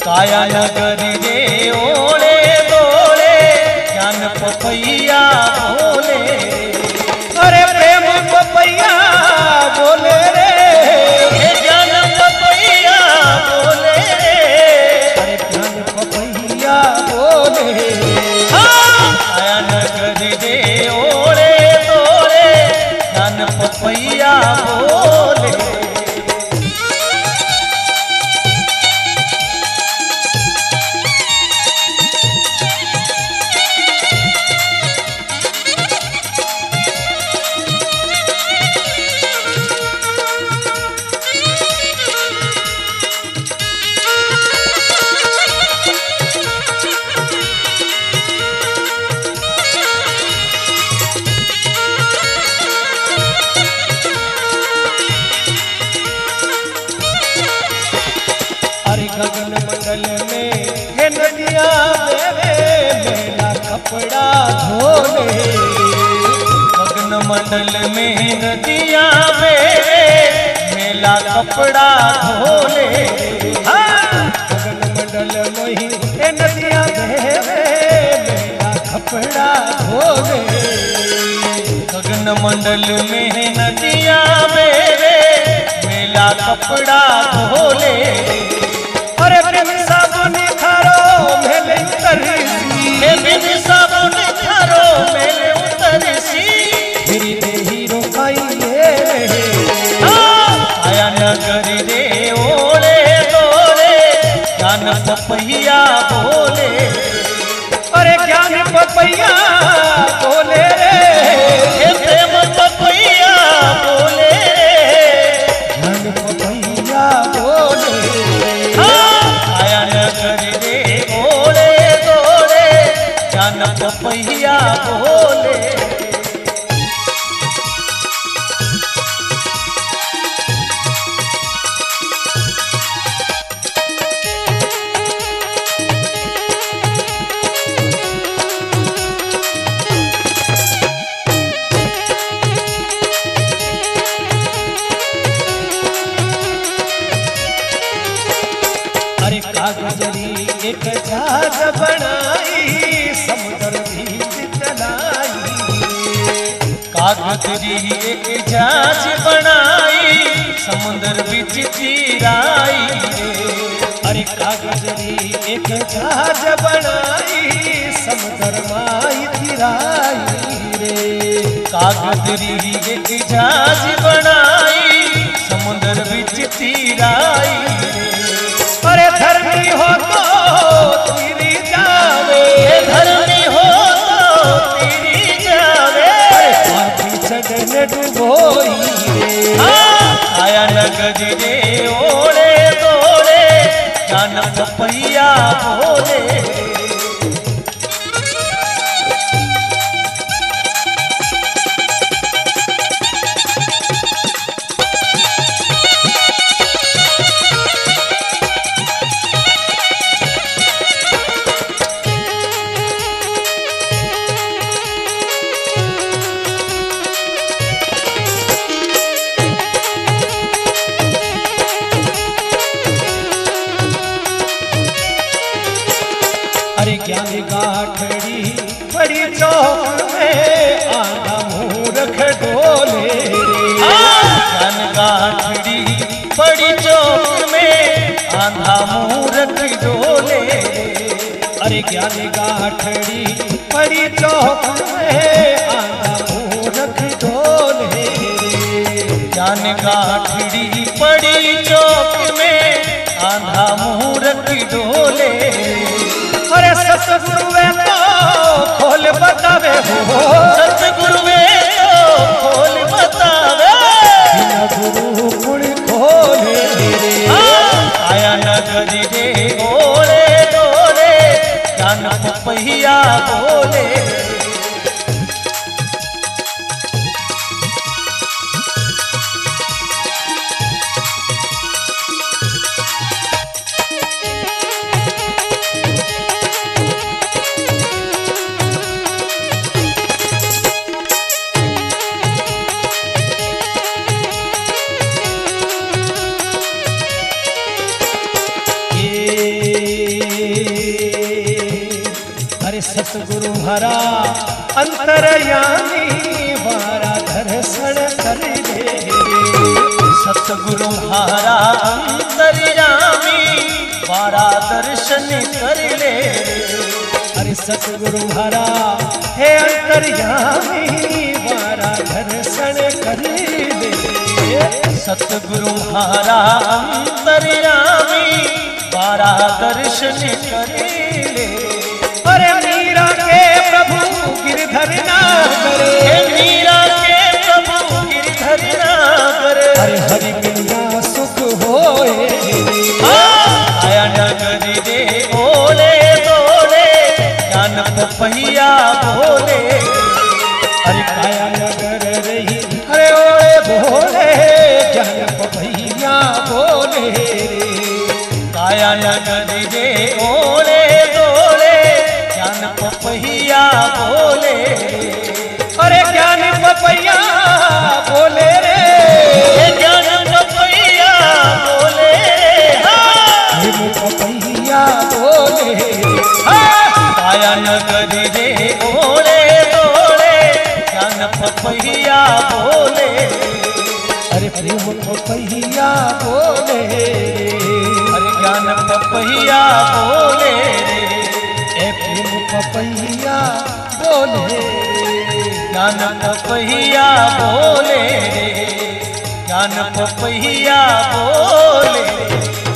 काया नगरी रे ओले बोले ज्ञान पपैया बोले। अरे प्रेम पपैया बोले रे ज्ञान पपैया बोले रे। अरे ज्ञान पपैया बोले। काया नगरी रे ओले बोले ज्ञान पपैया बोले। गगन मंडल में है नदिया मेला कपड़ा धोले। गगन मंडल में नदिया मेला कपड़ा धोले। गगन मंडल में है नदिया मेला कपड़ा धोले। गगन मंडल में है नदिया मेला कपड़ा धोले। अरे बिन साबुन थारो मेले उतरसी। बिन साबुन थारो मेले उतरसी। फिरी दे हीरो खाइए आया नगरी रे ओले बोले ज्ञान पपैया बोले। अरे ज्ञान पपैया बोले रे प्रेम पपैया बोले रे ज्ञान पपैया बोले। नगरी रे ओले बोले ज्ञान पपैया बोले। अरे कागजरी एक जहाज बनाई समुद्र बीच चलाई। कागजरी एक जहाज बनाई समुद्र बीच चिराई। अरे कागजरी एक जहाज बनाई समुद्र माई चिराई रे। कागजरी एक जहाज बनाई समुद्र बीच चिराई। अरे धर्मी हो तो तेरी जावे। धर्मी हो तो तेरी जावे। पापी चढ़ने डुबोई आया नगरी रे ओले बोले ज्ञान पपैया बोले। अरे ज्ञान गाठड़ी बड़ी चौक में आधा मूर्ख डोले। ज्ञान गाठड़ी बड़ी चौक में आधा मूर्ख डोले। अरे ज्ञान गाठड़ी बड़ी चौक में आधा मूर्ख डोले। ज्ञान गाठड़ी बड़ी चौक में आधा मूर्ख डोले। अरे सतगुरु तो खोल बतावे हो। सतगुरु तो खोल बतावे। बिना गुरु कुण खोले आया नगरी रे ओले बोले ज्ञान पपैया बोले। सतगुरु हरा अंतरयामी वारा दर्शन कर ले। सतगुरु हरा अंतरयामी वारा दर्शन कर ले। अरे सतगुरु हरा हे अंतरयामी वारा दर्शन कर ले। सतगुरु हरा अंतरयामी वारा दर्शन कर ले। अरे मीरा के प्रभु गिरधर नागर, मीरा के प्रभु गिरधर नागर। अरे हरि बिना सुख होए आया नगरी रे बोले बोले ज्ञान पपैया बोले। अरे काया नगर रही अरे ओए बोले ज्ञान पपैया बोले। काया नगरी रे बोले बोले ज्ञान पपैया बोले। अरे ज्ञान पपैया बोले रे, ज्ञान पपैया बोले। पपैया बोले। काया नगरी रे बोले बोले ज्ञान पपैया बोले। अरे प्रेम पपैया बोले। अरे ज्ञान पपैया बोले। ए प्रेम पपैया बोले। ज्ञान पपैया बोले। ज्ञान पपैया बोले।